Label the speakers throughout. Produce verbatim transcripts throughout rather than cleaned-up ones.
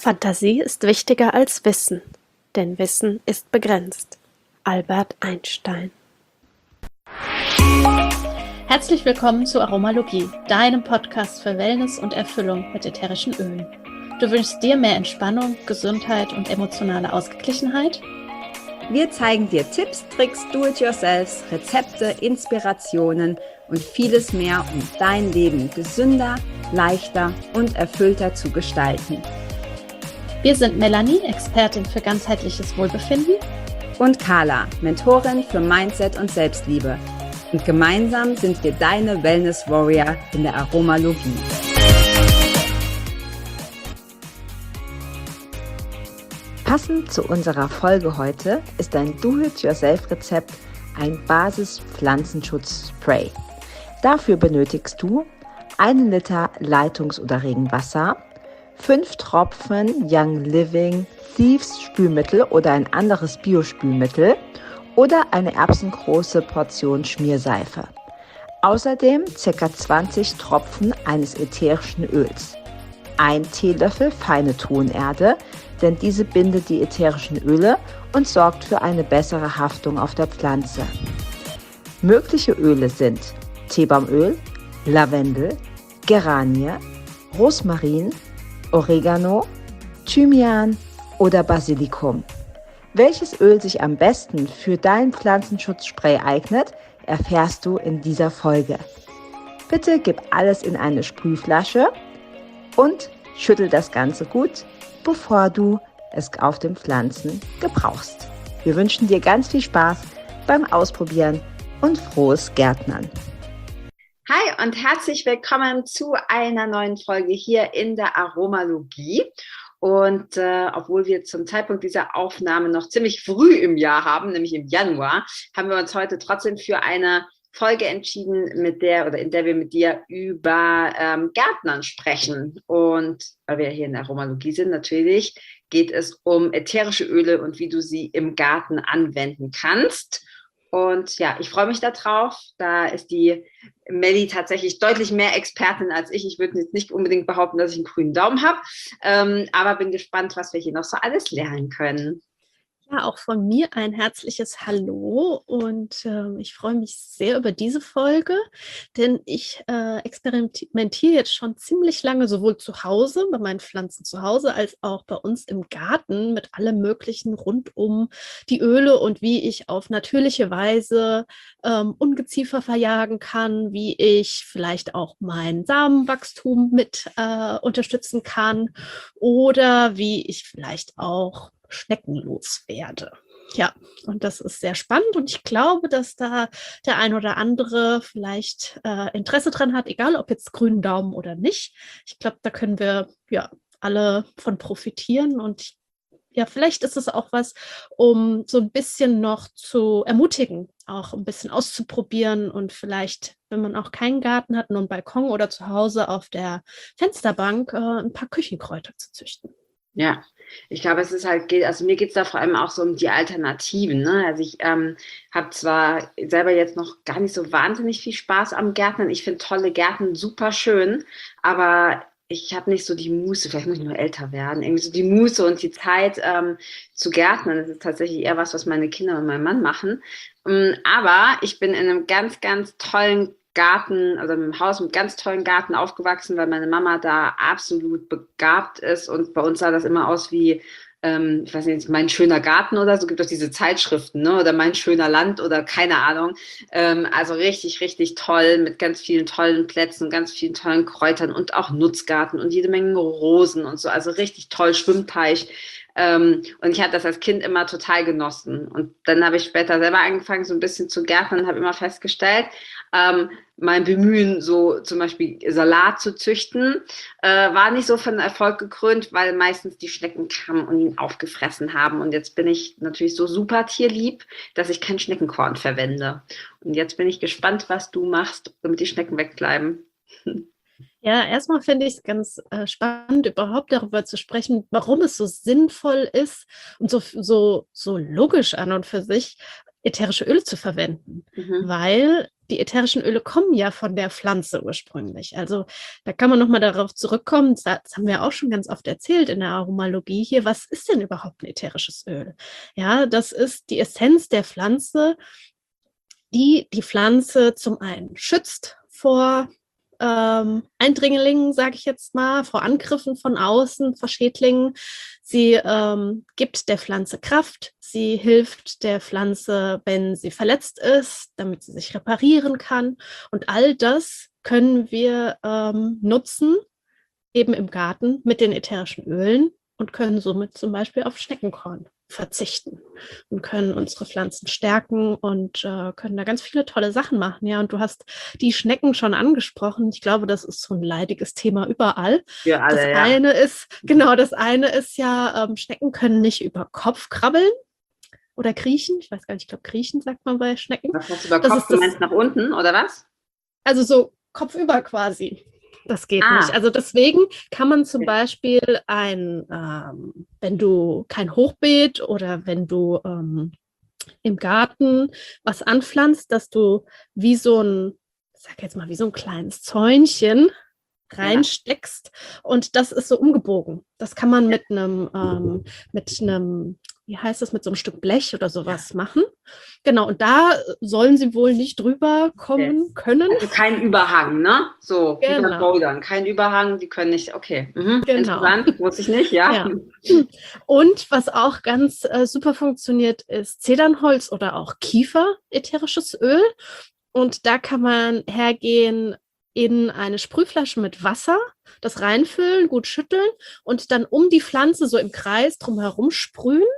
Speaker 1: Fantasie ist wichtiger als Wissen, denn Wissen ist begrenzt. Albert Einstein. Herzlich willkommen zu Aromalogie, deinem Podcast für Wellness und Erfüllung mit ätherischen Ölen. Du wünschst dir mehr Entspannung, Gesundheit und emotionale Ausgeglichenheit?
Speaker 2: Wir zeigen dir Tipps, Tricks, Do-it-yourselfs, Rezepte, Inspirationen und vieles mehr, um dein Leben gesünder, leichter und erfüllter zu gestalten.
Speaker 1: Wir sind Melanie, Expertin für ganzheitliches Wohlbefinden,
Speaker 2: und Carla, Mentorin für Mindset und Selbstliebe. Und gemeinsam sind wir deine Wellness Warrior in der Aromalogie. Passend zu unserer Folge heute ist ein Do-it-yourself-Rezept ein Basis-Pflanzenschutz-Spray. Dafür benötigst du einen Liter Leitungs- oder Regenwasser, fünf Tropfen Young Living Thieves Spülmittel oder ein anderes Biospülmittel oder eine erbsengroße Portion Schmierseife. Außerdem ca. zwanzig Tropfen eines ätherischen Öls. Ein Teelöffel feine Tonerde, denn diese bindet die ätherischen Öle und sorgt für eine bessere Haftung auf der Pflanze. Mögliche Öle sind Teebaumöl, Lavendel, Geranie, Rosmarin, Oregano, Thymian oder Basilikum. Welches Öl sich am besten für dein Pflanzenschutzspray eignet, erfährst du in dieser Folge. Bitte gib alles in eine Sprühflasche und schüttel das Ganze gut, bevor du es auf den Pflanzen gebrauchst. Wir wünschen dir ganz viel Spaß beim Ausprobieren und frohes Gärtnern. Hi und herzlich willkommen zu einer neuen Folge hier in der Aromalogie. Und äh, obwohl wir zum Zeitpunkt dieser Aufnahme noch ziemlich früh im Jahr haben, nämlich im Januar, haben wir uns heute trotzdem für eine Folge entschieden, mit der oder in der wir mit dir über ähm, Gärtnern sprechen. Und weil wir hier in der Aromalogie sind, natürlich geht es um ätherische Öle und wie du sie im Garten anwenden kannst. Und ja, ich freue mich darauf. Da ist die Melli tatsächlich deutlich mehr Expertin als ich. Ich würde jetzt nicht unbedingt behaupten, dass ich einen grünen Daumen habe, ähm, aber bin gespannt, was wir hier noch so alles lernen können.
Speaker 1: Ja, auch von mir ein herzliches Hallo und äh, ich freue mich sehr über diese Folge, denn ich äh, experimentiere jetzt schon ziemlich lange sowohl zu Hause, bei meinen Pflanzen zu Hause, als auch bei uns im Garten mit allem Möglichen rund um die Öle und wie ich auf natürliche Weise ähm, Ungeziefer verjagen kann, wie ich vielleicht auch mein Samenwachstum mit äh, unterstützen kann oder wie ich vielleicht auch schneckenlos werde. Ja, und das ist sehr spannend und ich glaube, dass da der ein oder andere vielleicht äh, Interesse dran hat, egal ob jetzt grünen Daumen oder nicht. Ich glaube, da können wir ja alle von profitieren und ja, vielleicht ist es auch was, um so ein bisschen noch zu ermutigen, auch ein bisschen auszuprobieren und vielleicht, wenn man auch keinen Garten hat, nur einen Balkon oder zu Hause auf der Fensterbank äh, ein paar Küchenkräuter zu züchten.
Speaker 2: Ja, ich glaube, es ist halt, also mir geht es da vor allem auch so um die Alternativen. Ne? Also ich ähm, habe zwar selber jetzt noch gar nicht so wahnsinnig viel Spaß am Gärtnern. Ich finde tolle Gärten super schön, aber ich habe nicht so die Muße, vielleicht muss ich nur älter werden, irgendwie so die Muße und die Zeit ähm, zu gärtnern. Das ist tatsächlich eher was, was meine Kinder und mein Mann machen. Ähm, aber ich bin in einem ganz, ganz tollen Garten, also im Haus mit ganz tollen Garten aufgewachsen, weil meine Mama da absolut begabt ist und bei uns sah das immer aus wie, ähm, ich weiß nicht, mein schöner Garten oder so, gibt es diese Zeitschriften, ne? Oder mein schöner Land oder keine Ahnung. Ähm, also richtig, richtig toll mit ganz vielen tollen Plätzen, ganz vielen tollen Kräutern und auch Nutzgarten und jede Menge Rosen und so, also richtig toll, Schwimmteich. Ähm, und ich habe das als Kind immer total genossen. Und dann habe ich später selber angefangen, so ein bisschen zu gärtnern und habe immer festgestellt, ähm, mein Bemühen, so zum Beispiel Salat zu züchten, äh, war nicht so von Erfolg gekrönt, weil meistens die Schnecken kamen und ihn aufgefressen haben. Und jetzt bin ich natürlich so super tierlieb, dass ich kein Schneckenkorn verwende. Und jetzt bin ich gespannt, was du machst, damit die Schnecken wegbleiben.
Speaker 1: Ja, erstmal finde ich es ganz äh, spannend, überhaupt darüber zu sprechen, warum es so sinnvoll ist und so, so, so logisch an und für sich, ätherische Öle zu verwenden. Mhm. Weil die ätherischen Öle kommen ja von der Pflanze ursprünglich. Also da kann man nochmal darauf zurückkommen, das haben wir auch schon ganz oft erzählt in der Aromalogie hier, was ist denn überhaupt ein ätherisches Öl? Ja, das ist die Essenz der Pflanze, die die Pflanze zum einen schützt vor ähm, Eindringlingen, sage ich jetzt mal, vor Angriffen von außen, vor Schädlingen. Sie ähm, gibt der Pflanze Kraft. Sie hilft der Pflanze, wenn sie verletzt ist, damit sie sich reparieren kann. Und all das können wir ähm, nutzen, eben im Garten mit den ätherischen Ölen und können somit zum Beispiel auf Schneckenkorn verzichten und können unsere Pflanzen stärken und äh, können da ganz viele tolle Sachen machen. Ja, und du hast die Schnecken schon angesprochen. Ich glaube, das ist so ein leidiges Thema überall.
Speaker 3: Für alle,
Speaker 1: das
Speaker 3: ja.
Speaker 1: eine ist, genau, das eine ist ja, ähm, Schnecken können nicht über Kopf krabbeln oder kriechen. Ich weiß gar nicht, ich glaube, kriechen sagt man bei Schnecken.
Speaker 3: Was hast du über
Speaker 1: das
Speaker 3: Kopf,
Speaker 1: ist
Speaker 3: du
Speaker 1: das,
Speaker 3: meinst nach unten, oder was?
Speaker 1: Also so kopfüber quasi. Das geht
Speaker 3: Ah.
Speaker 1: nicht. Also deswegen kann man zum Beispiel ein, ähm, wenn du kein Hochbeet oder wenn du ähm, im Garten was anpflanzt, dass du wie so ein, ich sag jetzt mal, wie so ein kleines Zäunchen reinsteckst und das ist so umgebogen. Das kann man mit einem, ähm, mit einem, wie heißt das, mit so einem Stück Blech oder sowas machen. Genau, und da sollen sie wohl nicht drüber kommen
Speaker 3: Okay.
Speaker 1: können.
Speaker 3: Also kein Überhang, ne? So, wie
Speaker 1: Genau.
Speaker 3: beim Bouldern. Kein Überhang, die können nicht, okay. Mhm.
Speaker 1: Genau.
Speaker 3: Interessant, wusste ich nicht, ja.
Speaker 1: Ja. Und was auch ganz äh, super funktioniert, ist Zedernholz oder auch Kiefer, ätherisches Öl. Und da kann man hergehen in eine Sprühflasche mit Wasser, das reinfüllen, gut schütteln und dann um die Pflanze so im Kreis drumherum sprühen.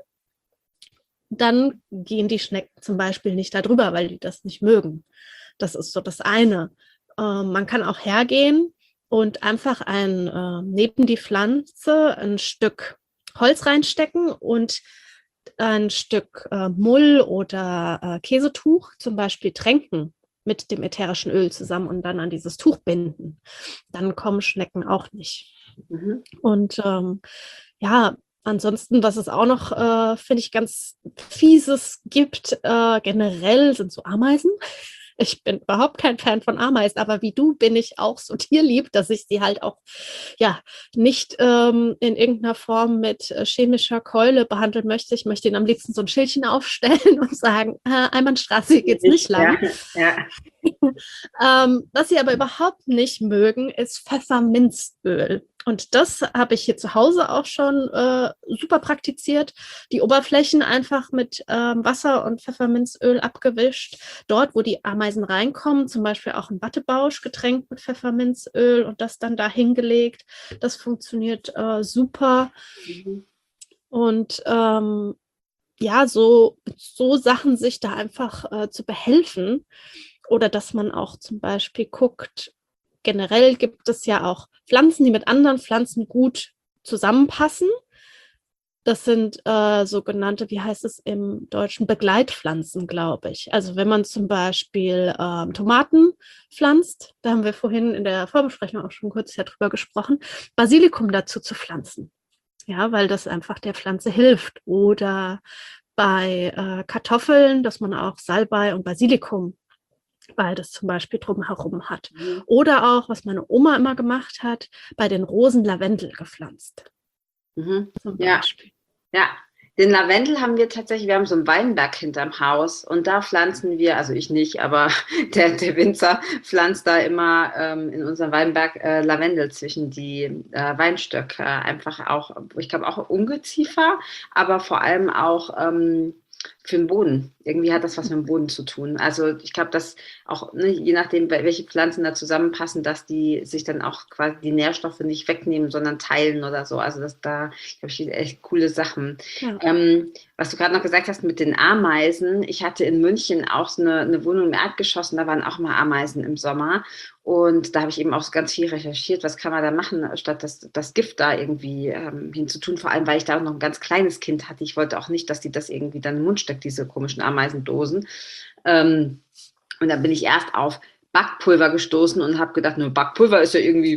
Speaker 1: Dann gehen die Schnecken zum Beispiel nicht da drüber, weil die das nicht mögen. Das ist so das eine. Ähm, man kann auch hergehen und einfach ein, äh, neben die Pflanze ein Stück Holz reinstecken und ein Stück äh, Mull oder äh, Käsetuch zum Beispiel tränken mit dem ätherischen Öl zusammen und dann an dieses Tuch binden. Dann kommen Schnecken auch nicht. Mhm. Und ähm, ja, ansonsten, was es auch noch, äh, finde ich, ganz Fieses gibt, äh, generell sind so Ameisen. Ich bin überhaupt kein Fan von Ameisen, aber wie du bin ich auch so tierlieb, dass ich sie halt auch ja nicht ähm, in irgendeiner Form mit äh, chemischer Keule behandeln möchte. Ich möchte ihnen am liebsten so ein Schildchen aufstellen und sagen, äh, Einbahnstraße geht's nicht lang.
Speaker 3: Ja,
Speaker 1: ja. ähm, was sie aber überhaupt nicht mögen, ist Pfefferminzöl. Und das habe ich hier zu Hause auch schon äh, super praktiziert. Die Oberflächen einfach mit ähm, Wasser und Pfefferminzöl abgewischt. Dort, wo die Ameisen reinkommen, zum Beispiel auch ein Wattebausch getränkt mit Pfefferminzöl und das dann da hingelegt. Das funktioniert äh, super. Mhm. Und ähm, ja, so, so Sachen sich da einfach äh, zu behelfen. Oder dass man auch zum Beispiel guckt, generell gibt es ja auch Pflanzen, die mit anderen Pflanzen gut zusammenpassen. Das sind äh, sogenannte, wie heißt es im Deutschen, Begleitpflanzen, glaube ich. Also wenn man zum Beispiel ähm, Tomaten pflanzt, da haben wir vorhin in der Vorbesprechung auch schon kurz ja drüber gesprochen, Basilikum dazu zu pflanzen. Ja, weil das einfach der Pflanze hilft. Oder bei äh, Kartoffeln, dass man auch Salbei und Basilikum beides zum Beispiel drumherum hat. Mhm. Oder auch, was meine Oma immer gemacht hat, bei den Rosen Lavendel gepflanzt.
Speaker 3: Mhm. Zum Beispiel. Ja. ja, den Lavendel haben wir tatsächlich, wir haben so einen Weinberg hinterm Haus und da pflanzen wir, also ich nicht, aber der, der Winzer pflanzt da immer ähm, in unserem Weinberg äh, Lavendel zwischen die äh, Weinstöcke. Einfach auch, ich glaube auch Ungeziefer, aber vor allem auch ähm, für den Boden. Irgendwie hat das was mit dem Boden zu tun. Also ich glaube, dass auch, ne, je nachdem, welche Pflanzen da zusammenpassen, dass die sich dann auch quasi die Nährstoffe nicht wegnehmen, sondern teilen oder so. Also das da, glaube ich, echt coole Sachen. Ja. Ähm, was du gerade noch gesagt hast mit den Ameisen. Ich hatte in München auch so eine, eine Wohnung im Erdgeschoss und da waren auch mal Ameisen im Sommer. Und da habe ich eben auch so ganz viel recherchiert, was kann man da machen, statt das, das Gift da irgendwie ähm, hinzutun. Vor allem, weil ich da auch noch ein ganz kleines Kind hatte. Ich wollte auch nicht, dass die das irgendwie dann im Mund steckt, diese komischen Ameisendosen. Ähm, und dann bin ich erst auf Backpulver gestoßen und habe gedacht, nur Backpulver ist ja irgendwie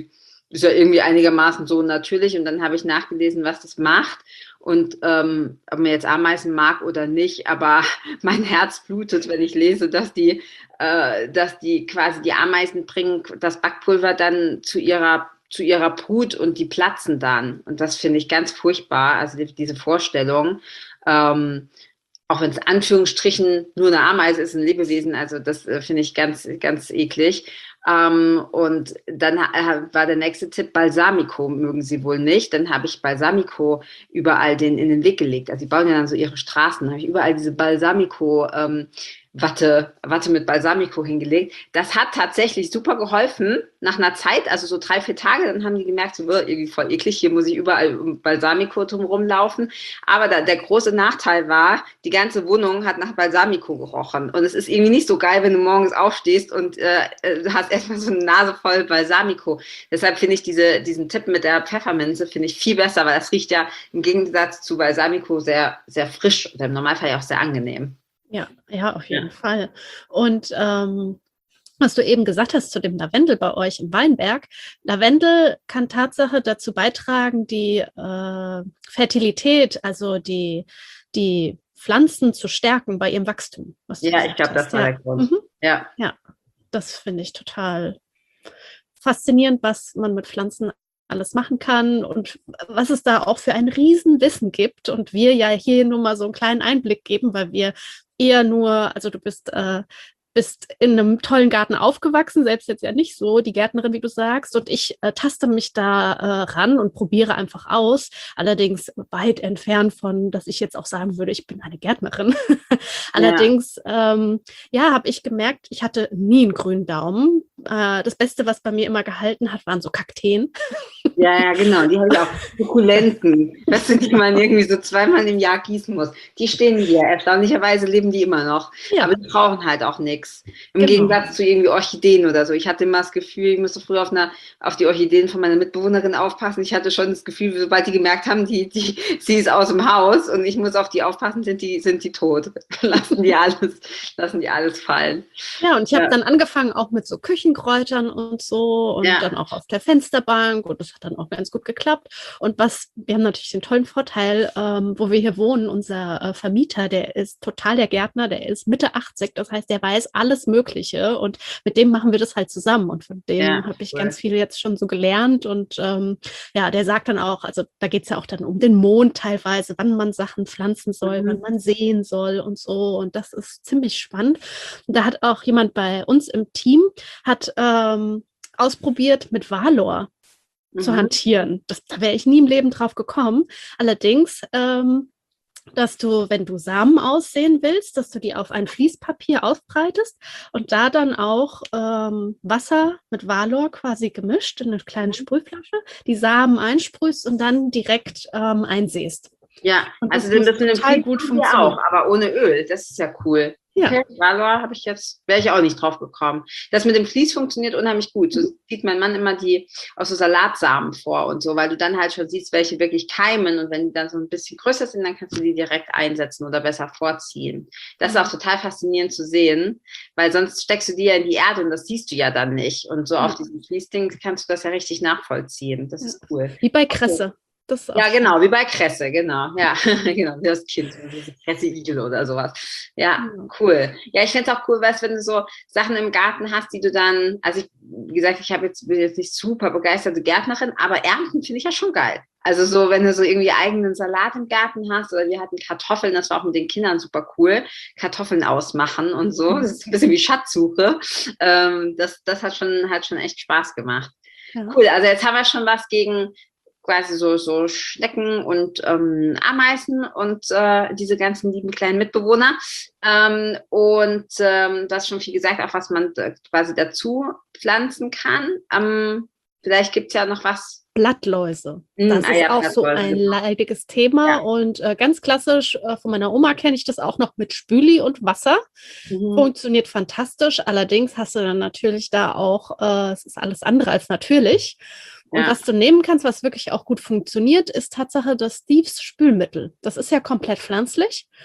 Speaker 3: ist ja irgendwie einigermaßen so natürlich. Und dann habe ich nachgelesen, was das macht. Und ähm, ob man jetzt Ameisen mag oder nicht, aber mein Herz blutet, wenn ich lese, dass die, äh, dass die quasi die Ameisen bringen das Backpulver dann zu ihrer zu ihrer Brut und die platzen dann. Und das finde ich ganz furchtbar, also die, diese Vorstellung. Ähm, auch wenn es Anführungsstrichen nur eine Ameise ist, ein Lebewesen, also das äh, finde ich ganz, ganz eklig. Ähm, und dann äh, war der nächste Tipp Balsamico, mögen sie wohl nicht. Dann habe ich Balsamico überall den, in den Weg gelegt. Also die bauen ja dann so ihre Straßen, habe ich überall diese Balsamico ähm, Watte, Watte mit Balsamico hingelegt. Das hat tatsächlich super geholfen. Nach einer Zeit, also so drei, vier Tage, dann haben die gemerkt, so irgendwie voll eklig, hier muss ich überall um Balsamico drum rumlaufen. Aber da, der große Nachteil war, die ganze Wohnung hat nach Balsamico gerochen. Und es ist irgendwie nicht so geil, wenn du morgens aufstehst und äh, du hast erstmal so eine Nase voll Balsamico. Deshalb finde ich diese, diesen Tipp mit der Pfefferminze finde ich viel besser, weil das riecht ja im Gegensatz zu Balsamico sehr, sehr frisch und im Normalfall ja auch sehr angenehm.
Speaker 1: Ja, ja, auf jeden ja. Fall. Und ähm, was du eben gesagt hast zu dem Lavendel bei euch im Weinberg, Lavendel kann Tatsache dazu beitragen, die äh, Fertilität, also die, die Pflanzen zu stärken bei ihrem Wachstum.
Speaker 3: Ja, ich glaube, das war ja. der Grund. Mhm.
Speaker 1: Ja. ja, das finde ich total faszinierend, was man mit Pflanzen alles machen kann und was es da auch für ein Riesenwissen gibt und wir ja hier nur mal so einen kleinen Einblick geben, weil wir eher nur, also du bist, äh, bist in einem tollen Garten aufgewachsen, selbst jetzt ja nicht so, die Gärtnerin, wie du sagst, und ich äh, taste mich da äh, ran und probiere einfach aus, allerdings weit entfernt von, dass ich jetzt auch sagen würde, ich bin eine Gärtnerin. Allerdings, ja, ähm, ja habe ich gemerkt, ich hatte nie einen grünen Daumen. Äh, das Beste, was bei mir immer gehalten hat, waren so Kakteen.
Speaker 3: Ja, ja, genau, die habe ich auch. Sukkulenten, weißt du, die man irgendwie so zweimal im Jahr gießen muss. Die stehen hier, erstaunlicherweise leben die immer noch, ja. aber die brauchen halt auch nichts. Im genau. Gegensatz zu irgendwie Orchideen oder so. Ich hatte immer das Gefühl, ich musste früher auf, einer, auf die Orchideen von meiner Mitbewohnerin aufpassen. Ich hatte schon das Gefühl, sobald die gemerkt haben, die, die, sie ist aus dem Haus und ich muss auf die aufpassen, sind die, sind die tot. lassen, die alles, lassen die alles fallen.
Speaker 1: Ja, und ich habe ja. dann angefangen auch mit so Küchenkräutern und so und ja. dann auch auf der Fensterbank und das hat dann auch ganz gut geklappt. Und was, wir haben natürlich den tollen Vorteil, ähm, wo wir hier wohnen, unser äh, Vermieter, der ist total der Gärtner, der ist Mitte achtzig, das heißt, der weiß alles Mögliche und mit dem machen wir das halt zusammen und von dem ja, habe ich cool. ganz viel jetzt schon so gelernt und ähm, ja, der sagt dann auch, also da geht es ja auch dann um den Mond teilweise, wann man Sachen pflanzen soll, mhm. wann man säen soll und so und das ist ziemlich spannend. Und da hat auch jemand bei uns im Team, hat ähm, ausprobiert mit Valor zu hantieren. Das, da wäre ich nie im Leben drauf gekommen. Allerdings, ähm, dass du, wenn du Samen aussehen willst, dass du die auf ein Fließpapier aufbreitest und da dann auch ähm, Wasser mit Valor quasi gemischt in eine kleine Sprühflasche, die Samen einsprühst und dann direkt ähm, einsäst.
Speaker 3: Ja, und also das, das mit total gut funktioniert. Auch, aber ohne Öl, das ist ja cool. Ja. Okay, Valor habe ich jetzt, wäre ich auch nicht drauf gekommen. Das mit dem Vlies funktioniert unheimlich gut. So sieht mein Mann immer die aus so Salatsamen vor und so, weil du dann halt schon siehst, welche wirklich keimen und wenn die dann so ein bisschen größer sind, dann kannst du die direkt einsetzen oder besser vorziehen. Das ist auch total faszinierend zu sehen, weil sonst steckst du die ja in die Erde und das siehst du ja dann nicht. Und so ja. auf diesem Vlies-Ding kannst du das ja richtig nachvollziehen. Das ja. ist cool.
Speaker 1: Wie bei Kresse. Das
Speaker 3: ja, genau, wie bei Kresse, genau. Ja, genau, wie das Kind, diese Kresse-Igel oder sowas. Ja, cool. Ja, ich finde es auch cool, weißt, wenn du so Sachen im Garten hast, die du dann, also ich, wie gesagt, ich habe jetzt, bin jetzt nicht super begeisterte Gärtnerin, aber ernten finde ich ja schon geil. Also so, wenn du so irgendwie eigenen Salat im Garten hast oder wir hatten Kartoffeln, das war auch mit den Kindern super cool, Kartoffeln ausmachen und so, das ist ein bisschen wie Schatzsuche. Ähm, das, das hat schon, hat schon echt Spaß gemacht. Ja. Cool, also jetzt haben wir schon was gegen quasi so, so Schnecken und ähm, Ameisen und äh, diese ganzen lieben kleinen Mitbewohner. Ähm, und ähm, du hast schon viel gesagt, auch was man äh, quasi dazu pflanzen kann. Ähm, vielleicht gibt es ja noch was.
Speaker 1: Blattläuse. Das ah, ist ja, auch so ein leidiges Thema ja. und äh, ganz klassisch, äh, von meiner Oma kenne ich das auch noch mit Spüli und Wasser. Mhm. Funktioniert fantastisch, allerdings hast du dann natürlich da auch, äh, es ist alles andere als natürlich. Und ja. was du nehmen kannst, was wirklich auch gut funktioniert, ist Tatsache das Steves Spülmittel. Das ist ja komplett pflanzlich.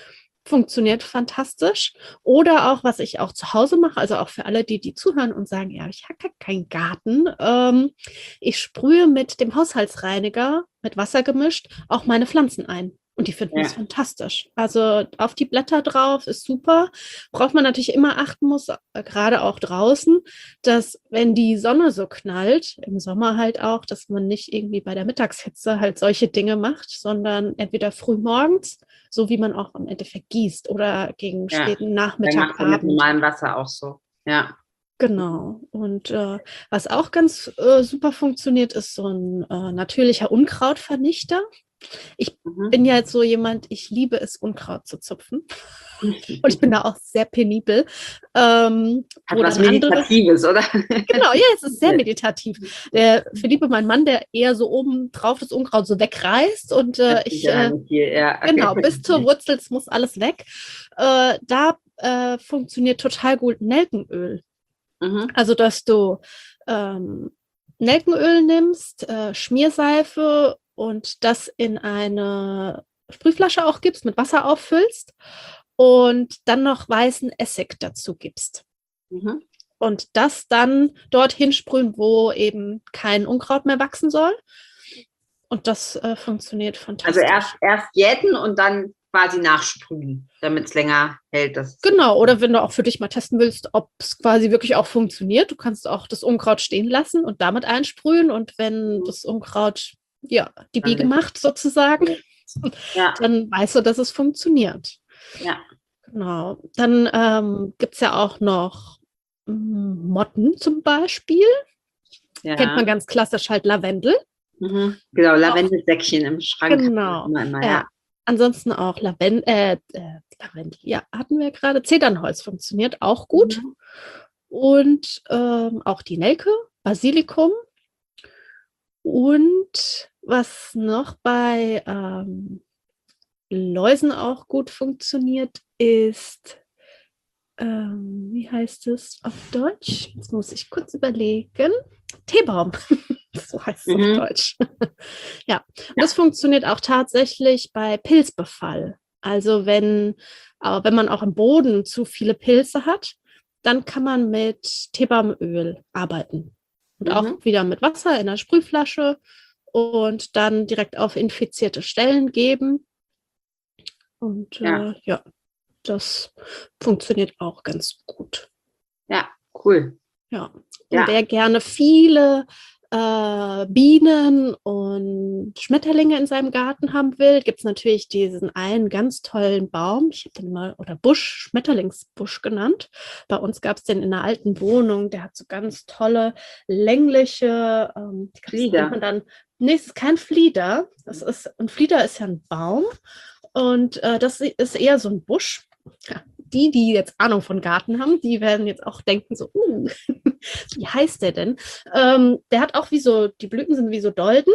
Speaker 1: funktioniert fantastisch. Oder auch, was ich auch zu Hause mache, also auch für alle, die, die zuhören und sagen, ja, ich habe keinen Garten. Ähm, ich sprühe mit dem Haushaltsreiniger, mit Wasser gemischt, auch meine Pflanzen ein. Und die finden es
Speaker 3: Ja.
Speaker 1: fantastisch. Also auf die Blätter drauf ist super. Worauf man natürlich immer achten muss, äh, gerade auch draußen, dass wenn die Sonne so knallt, im Sommer halt auch, dass man nicht irgendwie bei der Mittagshitze halt solche Dinge macht, sondern entweder früh morgens, so wie man auch im Endeffekt gießt, oder gegen
Speaker 3: Ja.
Speaker 1: späten
Speaker 3: Dann
Speaker 1: Nachmittag,
Speaker 3: macht er mit
Speaker 1: Abend.
Speaker 3: normalem Wasser auch so. Ja.
Speaker 1: Genau. Und äh, was auch ganz äh, super funktioniert, ist so ein äh, natürlicher Unkrautvernichter. Ich
Speaker 3: Mhm.
Speaker 1: bin ja jetzt so jemand, ich liebe es, Unkraut zu zupfen. Und ich bin da auch sehr penibel. Ähm,
Speaker 3: Hat
Speaker 1: wo
Speaker 3: was
Speaker 1: dann andere,
Speaker 3: Meditatives, oder?
Speaker 1: genau, ja, es ist sehr meditativ. Der Philippe, mein Mann, der eher so oben drauf das Unkraut so wegreißt und äh,
Speaker 3: Das ist
Speaker 1: ich,
Speaker 3: ja
Speaker 1: äh,
Speaker 3: nicht viel, ja.
Speaker 1: genau, bis zur Wurzel, es muss alles weg. Äh, da äh, funktioniert total gut Nelkenöl.
Speaker 3: Mhm.
Speaker 1: Also, dass du ähm, Nelkenöl nimmst, äh, Schmierseife und das in eine Sprühflasche auch gibst, mit Wasser auffüllst und dann noch weißen Essig dazu gibst.
Speaker 3: Mhm.
Speaker 1: Und das dann dorthin sprühen, wo eben kein Unkraut mehr wachsen soll. Und das äh, funktioniert
Speaker 3: Also
Speaker 1: fantastisch.
Speaker 3: erst, erst jäten und dann quasi nachsprühen, damit es länger hält. Das
Speaker 1: Genau, oder wenn du auch für dich mal testen willst, ob es quasi wirklich auch funktioniert, du kannst auch das Unkraut stehen lassen und damit einsprühen. Und wenn das Unkraut ja die Biege macht sozusagen,
Speaker 3: ja.
Speaker 1: dann weißt du, dass es funktioniert.
Speaker 3: Ja.
Speaker 1: Genau. Dann ähm, gibt es ja auch noch mm, Motten zum Beispiel.
Speaker 3: Ja.
Speaker 1: Kennt man ganz klassisch halt Lavendel.
Speaker 3: Mhm. Genau, Lavendelsäckchen im Schrank.
Speaker 1: Genau.
Speaker 3: Immer, immer,
Speaker 1: ja.
Speaker 3: ja.
Speaker 1: Ansonsten auch Lavendel, äh, äh, Lavendel, ja, hatten wir gerade. Zedernholz funktioniert auch gut.
Speaker 3: Mhm.
Speaker 1: Und ähm, auch die Nelke, Basilikum. Und was noch bei ähm, Läusen auch gut funktioniert, ist, ähm, wie heißt es auf Deutsch? Jetzt muss ich kurz überlegen. Teebaum. So heißt es
Speaker 3: Mhm.
Speaker 1: auf Deutsch. Ja, und das funktioniert auch tatsächlich bei Pilzbefall. Also wenn, äh, wenn man auch im Boden zu viele Pilze hat, dann kann man mit Teebaumöl arbeiten. Und
Speaker 3: Mhm.
Speaker 1: auch wieder mit Wasser in der Sprühflasche und dann direkt auf infizierte Stellen geben. Und
Speaker 3: Ja.
Speaker 1: äh, ja, das funktioniert auch ganz gut.
Speaker 3: Ja, cool.
Speaker 1: Ja. Und
Speaker 3: Ja.
Speaker 1: wer gerne viele äh, Bienen und Schmetterlinge in seinem Garten haben will, gibt es natürlich diesen einen ganz tollen Baum. Ich habe den mal, oder Busch, Schmetterlingsbusch genannt. Bei uns gab es den in einer alten Wohnung. Der hat so ganz tolle, längliche, ähm, ich glaub, das nennt
Speaker 3: Flieder.
Speaker 1: man dann, nee, es ist kein Flieder. Das ist, ein Flieder ist ja ein Baum. Und äh, das ist eher so ein Busch. Ja, die, die jetzt Ahnung von Garten haben, die werden jetzt auch denken so, uh, wie heißt der denn? Ähm, der hat auch wie so, die Blüten sind wie so Dolden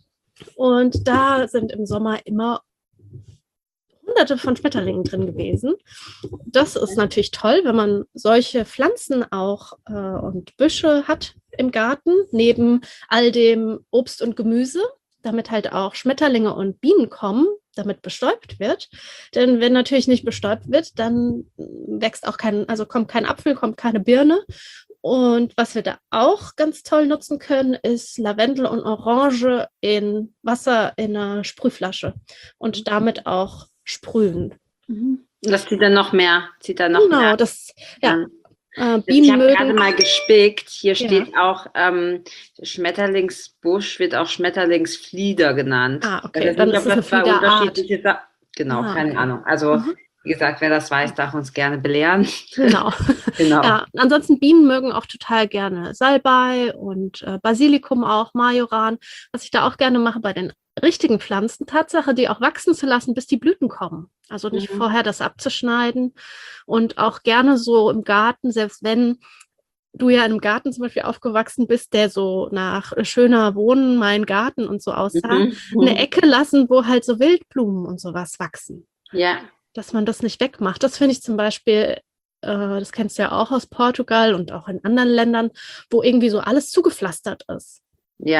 Speaker 1: und da sind im Sommer immer hunderte von Schmetterlingen drin gewesen. Das ist natürlich toll, wenn man solche Pflanzen auch äh, und Büsche hat im Garten, neben all dem Obst und Gemüse, damit halt auch Schmetterlinge und Bienen kommen, damit bestäubt wird. Denn wenn natürlich nicht bestäubt wird, dann wächst auch kein, also kommt kein Apfel, kommt keine Birne. Und was wir da auch ganz toll nutzen können, ist Lavendel und Orange in Wasser in einer Sprühflasche und damit auch sprühen.
Speaker 3: Mhm. Das zieht dann noch mehr, zieht dann noch
Speaker 1: genau,
Speaker 3: mehr.
Speaker 1: das, ja.
Speaker 3: Dann.
Speaker 1: Äh,
Speaker 3: Ich
Speaker 1: Bienen
Speaker 3: habe gerade
Speaker 1: mögen.
Speaker 3: mal gespickt. Hier
Speaker 1: Ja.
Speaker 3: steht auch, ähm, Schmetterlingsbusch wird auch Schmetterlingsflieder genannt.
Speaker 1: Ah,
Speaker 3: Ich
Speaker 1: okay,
Speaker 3: weiß
Speaker 1: dann
Speaker 3: nicht,
Speaker 1: ist
Speaker 3: ob
Speaker 1: es eine
Speaker 3: das zwei
Speaker 1: Fliederart.
Speaker 3: unterschiedliche Sa- Genau,
Speaker 1: Ah,
Speaker 3: keine
Speaker 1: okay.
Speaker 3: Ahnung. Also,
Speaker 1: Mhm.
Speaker 3: wie gesagt, wer das weiß, darf uns gerne belehren.
Speaker 1: Genau.
Speaker 3: Genau.
Speaker 1: Ja, ansonsten Bienen mögen auch total gerne Salbei und äh, Basilikum auch, Majoran. Was ich da auch gerne mache bei den richtigen Pflanzen, Tatsache, die auch wachsen zu lassen, bis die Blüten kommen. Also nicht
Speaker 3: Mhm.
Speaker 1: vorher das abzuschneiden und auch gerne so im Garten, selbst wenn du ja in einem Garten zum Beispiel aufgewachsen bist, der so nach schöner Wohnen, mein Garten und so aussah,
Speaker 3: Mhm.
Speaker 1: eine Ecke lassen, wo halt so Wildblumen und sowas wachsen.
Speaker 3: Ja.
Speaker 1: Dass man das nicht wegmacht. Das finde ich zum Beispiel, äh, das kennst du ja auch aus Portugal und auch in anderen Ländern, wo irgendwie so alles zugepflastert ist.
Speaker 3: Ja.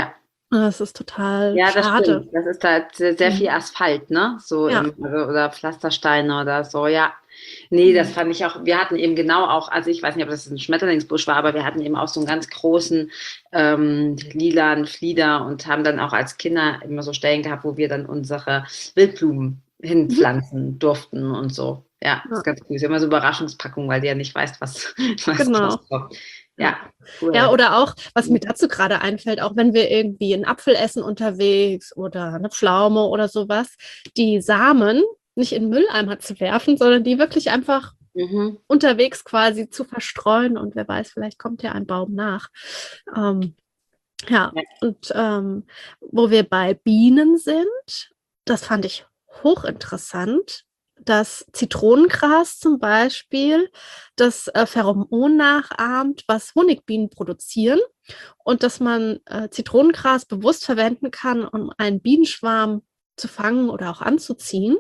Speaker 1: Das ist total
Speaker 3: Ja, das
Speaker 1: schade.
Speaker 3: stimmt. Das ist da sehr, sehr viel
Speaker 1: Mhm.
Speaker 3: Asphalt, ne? So
Speaker 1: Ja.
Speaker 3: im, also, oder Pflastersteine oder so, ja. Nee, das fand ich auch, wir hatten eben genau auch, also ich weiß nicht, ob das ein Schmetterlingsbusch war, aber wir hatten eben auch so einen ganz großen ähm, lilanen Flieder und haben dann auch als Kinder immer so Stellen gehabt, wo wir dann unsere Wildblumen
Speaker 1: Mhm.
Speaker 3: hinpflanzen durften und so. Ja, das ist
Speaker 1: Ja,
Speaker 3: ganz cool. Ist ja immer so Überraschungspackung, weil du ja nicht weißt, was, was, was
Speaker 1: genau.
Speaker 3: kommt.
Speaker 1: Ja.
Speaker 3: Ja,
Speaker 1: Ja,
Speaker 3: cool.
Speaker 1: oder auch, was mir dazu gerade einfällt, auch wenn wir irgendwie einen Apfel essen unterwegs oder eine Pflaume oder sowas, die Samen nicht in den Mülleimer zu werfen, sondern die wirklich einfach
Speaker 3: Mhm.
Speaker 1: unterwegs quasi zu verstreuen und wer weiß, vielleicht kommt ja ein Baum nach. Ähm, ja,
Speaker 3: Ja.
Speaker 1: und ähm, wo wir bei Bienen sind, das fand ich hochinteressant, dass Zitronengras zum Beispiel das äh, Pheromon nachahmt, was Honigbienen produzieren und dass man äh, Zitronengras bewusst verwenden kann, um einen Bienenschwarm zu fangen oder auch anzuziehen.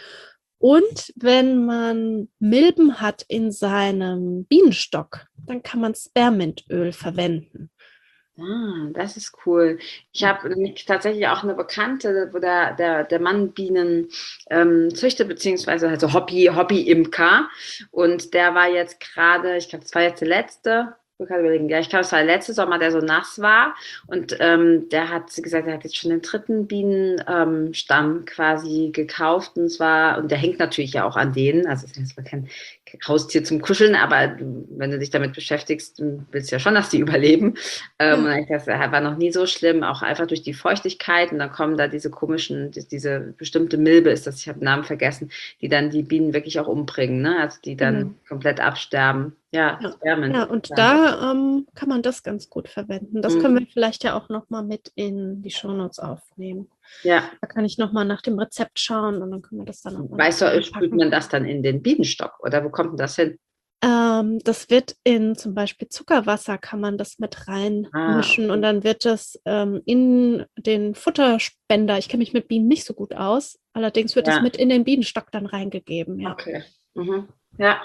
Speaker 1: Und wenn man Milben hat in seinem Bienenstock, dann kann man Spearmintöl verwenden.
Speaker 3: Ah, das ist cool. Ich habe nämlich tatsächlich auch eine Bekannte, wo der, der, der Mann Bienen ähm, züchtet, beziehungsweise also Hobby, Hobby-Imker. Und der war jetzt gerade, ich glaube, das war jetzt der letzte, ich kann überlegen, ja, ich glaube, es war der letzte Sommer, der so nass war. Und ähm, der hat gesagt, er hat jetzt schon den dritten Bienenstamm ähm, Stamm quasi gekauft. Und zwar, und der hängt natürlich ja auch an denen. Also es ist jetzt kein Haustier zum Kuscheln, aber du, wenn du dich damit beschäftigst, du willst ja schon, dass die überleben. Ähm,
Speaker 1: Ja,
Speaker 3: und ich, das war noch nie so schlimm, auch einfach durch die Feuchtigkeit. Und dann kommen da diese komischen, die, diese bestimmte Milbe ist das, ich habe den Namen vergessen, die dann die Bienen wirklich auch umbringen, ne? Also die dann
Speaker 1: genau.
Speaker 3: komplett absterben. Ja,
Speaker 1: Ja,
Speaker 3: Spermien,
Speaker 1: ja, und
Speaker 3: interessant.
Speaker 1: da ähm, kann man das ganz gut verwenden. Das können wir
Speaker 3: Mhm.
Speaker 1: vielleicht ja auch noch mal mit in die Shownotes aufnehmen.
Speaker 3: Ja.
Speaker 1: Da kann ich noch mal nach dem Rezept schauen und dann können wir das dann auch mal mit
Speaker 3: Weißt du, sprüht
Speaker 1: reinpacken.
Speaker 3: man das dann in den Bienenstock oder wo kommt denn das hin?
Speaker 1: Ähm, das wird in zum Beispiel Zuckerwasser, kann man das mit
Speaker 3: Ah,
Speaker 1: reinmischen und
Speaker 3: okay.
Speaker 1: dann wird das ähm, in den Futterspender, ich kenne mich mit Bienen nicht so gut aus, allerdings wird das
Speaker 3: Ja,
Speaker 1: mit in den Bienenstock dann reingegeben, ja.
Speaker 3: okay. Mhm. Ja,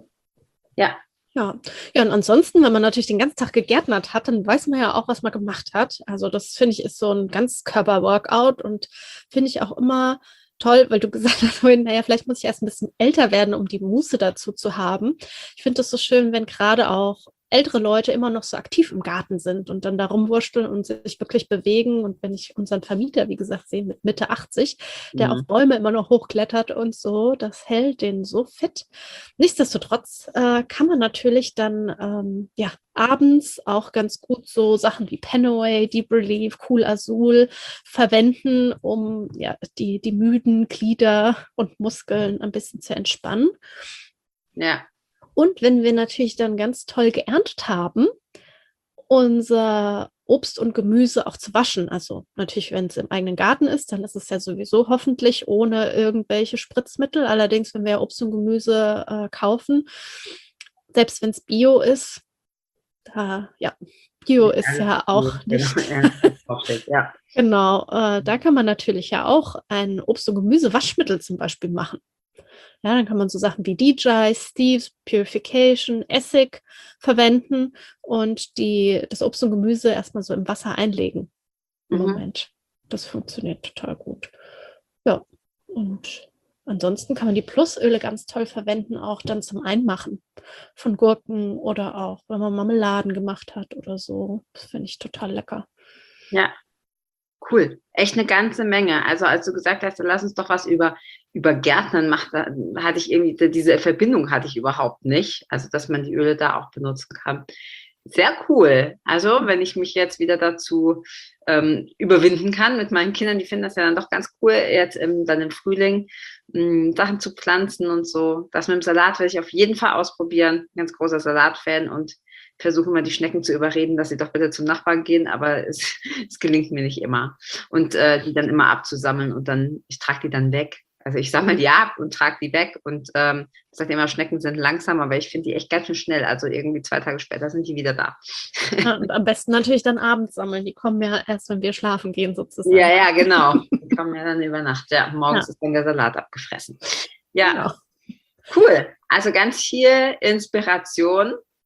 Speaker 3: ja.
Speaker 1: Ja, ja, und ansonsten, wenn man natürlich den ganzen Tag gegärtnert hat, dann weiß man ja auch, was man gemacht hat. Also das finde ich ist so ein Ganzkörper-Workout und finde ich auch immer toll, weil du gesagt hast vorhin, naja, vielleicht muss ich erst ein bisschen älter werden, um die Muße dazu zu haben. Ich finde das so schön, wenn gerade auch ältere Leute immer noch so aktiv im Garten sind und dann da rumwursteln und sich wirklich bewegen. Und wenn ich unseren Vermieter, wie gesagt, sehe mit Mitte achtzig, der auf
Speaker 3: Mhm.
Speaker 1: Bäume immer noch hochklettert und so, das hält den so fit. Nichtsdestotrotz äh, kann man natürlich dann ähm, ja, abends auch ganz gut so Sachen wie Penaway, Deep Relief, Cool Azul verwenden, um ja, die, die müden Glieder und Muskeln ein bisschen zu entspannen.
Speaker 3: Ja.
Speaker 1: Und wenn wir natürlich dann ganz toll geerntet haben, unser Obst und Gemüse auch zu waschen. Also natürlich, wenn es im eigenen Garten ist, dann ist es ja sowieso hoffentlich ohne irgendwelche Spritzmittel. Allerdings, wenn wir Obst und Gemüse äh, kaufen, selbst wenn es Bio ist, da, ja, Bio
Speaker 3: Nicht
Speaker 1: ist
Speaker 3: alles
Speaker 1: ja
Speaker 3: Bio,
Speaker 1: auch
Speaker 3: genau,
Speaker 1: nicht.
Speaker 3: ja, das draufsteht, ja.
Speaker 1: Genau, äh, da kann man natürlich ja auch ein Obst- und Gemüse-Waschmittel zum Beispiel machen. Ja, dann kann man so Sachen wie D J, Steve's, Purification, Essig verwenden und die, das Obst und Gemüse erstmal so im Wasser einlegen. Im
Speaker 3: Mhm.
Speaker 1: Moment. Das funktioniert total gut. Ja, und ansonsten kann man die Plusöle ganz toll verwenden, auch dann zum Einmachen von Gurken oder auch, wenn man Marmeladen gemacht hat oder so. Das finde ich total lecker.
Speaker 3: Ja. Cool, echt eine ganze Menge. Also als du gesagt hast, lass uns doch was über, über Gärtnern machen, da hatte ich irgendwie, diese Verbindung hatte ich überhaupt nicht. Also dass man die Öle da auch benutzen kann. Sehr cool. Also wenn ich mich jetzt wieder dazu ähm, überwinden kann mit meinen Kindern, die finden das ja dann doch ganz cool, jetzt im, dann im Frühling mh, Sachen zu pflanzen und so. Das mit dem Salat werde ich auf jeden Fall ausprobieren. Ganz großer Salatfan und versuche immer die Schnecken zu überreden, dass sie doch bitte zum Nachbarn gehen, aber es, es gelingt mir nicht immer. Und äh, die dann immer abzusammeln und dann, ich trage die dann weg. Also ich sammle die ab und trage die weg und ähm, ich sage immer, Schnecken sind langsam, aber ich finde die echt ganz schön schnell. Also irgendwie zwei Tage später sind die wieder da.
Speaker 1: Ja, und am besten natürlich dann abends sammeln. Die kommen ja erst, wenn wir schlafen gehen,
Speaker 3: Ja,
Speaker 1: sozusagen.
Speaker 3: ja, genau. Die kommen ja dann über Nacht. Ja, morgens
Speaker 1: Ja,
Speaker 3: ist dann der Salat abgefressen. Ja,
Speaker 1: genau.
Speaker 3: cool. Also ganz viel Inspiration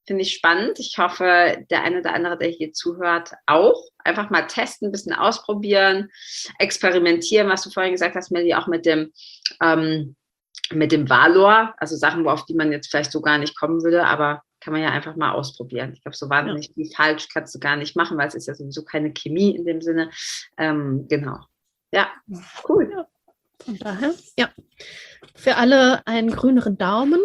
Speaker 3: Finde ich spannend. Ich hoffe, der eine oder andere, der hier zuhört, auch. Einfach mal testen, ein bisschen ausprobieren, experimentieren, was du vorhin gesagt hast, Melli, auch mit dem, ähm, mit dem Valor. Also Sachen, auf die man jetzt vielleicht so gar nicht kommen würde, aber kann man ja einfach mal ausprobieren. Ich glaube, so wahnsinnig ja. viel falsch kannst du gar nicht machen, weil es ist ja sowieso keine Chemie in dem Sinne. Ähm, genau. Ja, cool.
Speaker 1: Ja. Von daher, ja. Für alle einen grüneren Daumen.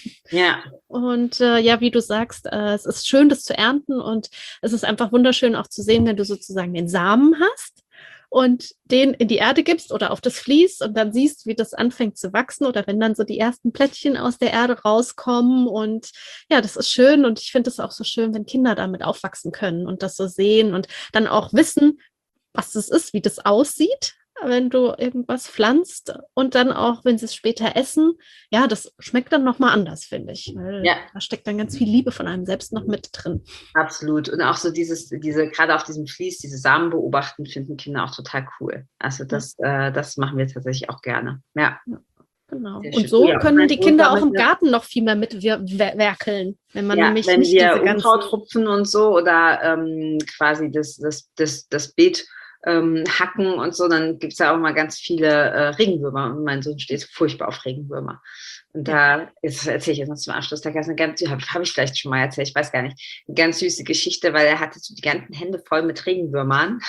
Speaker 3: Ja.
Speaker 1: Und äh, ja, wie du sagst, äh, es ist schön, das zu ernten und es ist einfach wunderschön auch zu sehen, wenn du sozusagen den Samen hast und den in die Erde gibst oder auf das Vlies und dann siehst, wie das anfängt zu wachsen oder wenn dann so die ersten Plättchen aus der Erde rauskommen und ja, das ist schön und ich finde es auch so schön, wenn Kinder damit aufwachsen können und das so sehen und dann auch wissen, was das ist, wie das aussieht, wenn du irgendwas pflanzt und dann auch, wenn sie es später essen, ja, das schmeckt dann nochmal anders, finde ich, weil
Speaker 3: ja.
Speaker 1: da steckt dann ganz viel Liebe von einem selbst noch mit drin.
Speaker 3: Absolut. Und auch so dieses, diese, gerade auf diesem Vlies, diese Samen beobachten, finden Kinder auch total cool. Also das, ja. äh, das machen wir tatsächlich auch gerne. Ja.
Speaker 1: ja genau.
Speaker 3: Sehr
Speaker 1: und
Speaker 3: schön.
Speaker 1: so
Speaker 3: ja,
Speaker 1: können die Kinder auch im
Speaker 3: eine...
Speaker 1: Garten noch viel mehr mitwerkeln, wenn man
Speaker 3: ja,
Speaker 1: nämlich
Speaker 3: wenn
Speaker 1: nicht
Speaker 3: wir
Speaker 1: diese ganzen...
Speaker 3: Unkrautrupfen und so oder ähm, quasi das, das, das, das Beet Ähm, hacken und so, dann gibt es ja auch mal ganz viele äh, Regenwürmer und mein Sohn steht furchtbar auf Regenwürmer. Und da ist, erzähle ich jetzt noch zum Abschluss, da gab es eine ganz, habe hab ich vielleicht schon mal erzählt, ich weiß gar nicht, eine ganz süße Geschichte, weil er hatte so die ganzen Hände voll mit Regenwürmern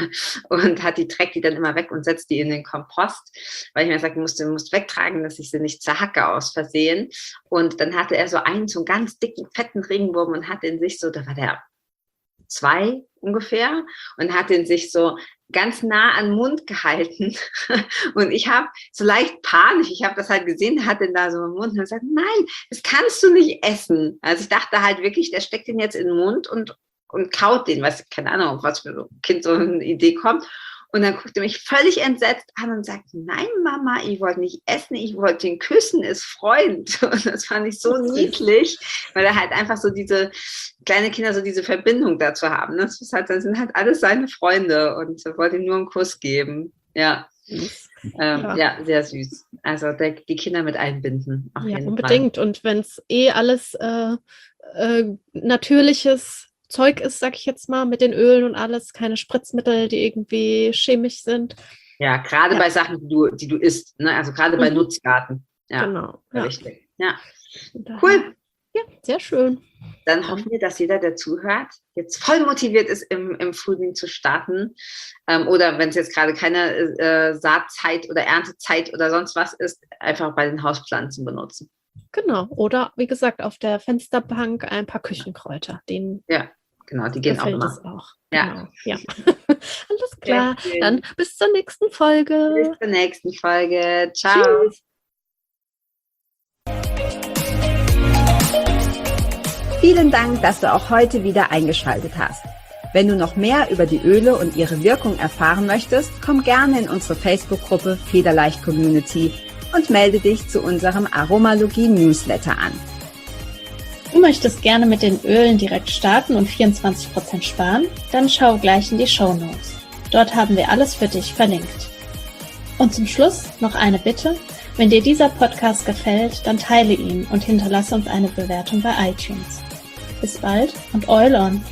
Speaker 3: und hat die, trägt die dann immer weg und setzt die in den Kompost, weil ich mir gesagt musste, du musst wegtragen, dass ich sie nicht zerhacke aus Versehen. Und dann hatte er so einen, so einen ganz dicken, fetten Regenwurm und hat in sich so, da war der zwei ungefähr und hat den sich so ganz nah an den Mund gehalten und ich habe so leicht panisch, ich habe das halt gesehen, hat den da so im Mund und gesagt, nein, das kannst du nicht essen. Also ich dachte halt wirklich, der steckt den jetzt in den Mund und, und kaut den, was, keine Ahnung, was für ein Kind so eine Idee kommt. Und dann guckt er mich völlig entsetzt an und sagt, nein, Mama, ich wollte nicht essen, ich wollte ihn küssen, ist Freund. Und das fand ich so niedlich, weil er halt einfach so diese, kleine Kinder so diese Verbindung dazu haben. Das, ist halt, das sind halt alles seine Freunde und er wollte ihm nur einen Kuss geben. Ja. Ähm, ja. ja, sehr süß. Also der, die Kinder mit einbinden. Auf
Speaker 1: ja,
Speaker 3: jeden
Speaker 1: unbedingt.
Speaker 3: Fall.
Speaker 1: Und wenn es eh alles äh, äh, natürliches Zeug ist, sag ich jetzt mal, mit den Ölen und alles, keine Spritzmittel, die irgendwie chemisch sind.
Speaker 3: Ja, gerade
Speaker 1: ja.
Speaker 3: bei Sachen, die du, die du isst, ne? Also gerade mhm. bei Nutzgarten. Ja,
Speaker 1: genau. Ja.
Speaker 3: Richtig. Ja.
Speaker 1: Daher,
Speaker 3: cool.
Speaker 1: Ja, sehr schön.
Speaker 3: Dann hoffen wir, dass jeder, der zuhört, jetzt voll motiviert ist, im, im Frühling zu starten. Ähm, oder wenn es jetzt gerade keine äh, Saatzeit oder Erntezeit oder sonst was ist, einfach bei den Hauspflanzen benutzen.
Speaker 1: Genau. Oder wie gesagt, auf der Fensterbank ein paar Küchenkräuter. Den
Speaker 3: ja, genau, die gehen auch immer.
Speaker 1: Das auch.
Speaker 3: Ja.
Speaker 1: Genau. Ja. Alles klar. Dann bis zur nächsten Folge.
Speaker 3: Bis zur nächsten Folge. Ciao. Tschüss.
Speaker 2: Vielen Dank, dass du auch heute wieder eingeschaltet hast. Wenn du noch mehr über die Öle und ihre Wirkung erfahren möchtest, komm gerne in unsere Facebook-Gruppe Federleicht Community und melde dich zu unserem Aromalogie-Newsletter an.
Speaker 1: Du möchtest gerne mit den Ölen direkt starten und vierundzwanzig Prozent sparen? Dann schau gleich in die Shownotes. Dort haben wir alles für dich verlinkt. Und zum Schluss noch eine Bitte. Wenn dir dieser Podcast gefällt, dann teile ihn und hinterlasse uns eine Bewertung bei iTunes. Bis bald und Oil on!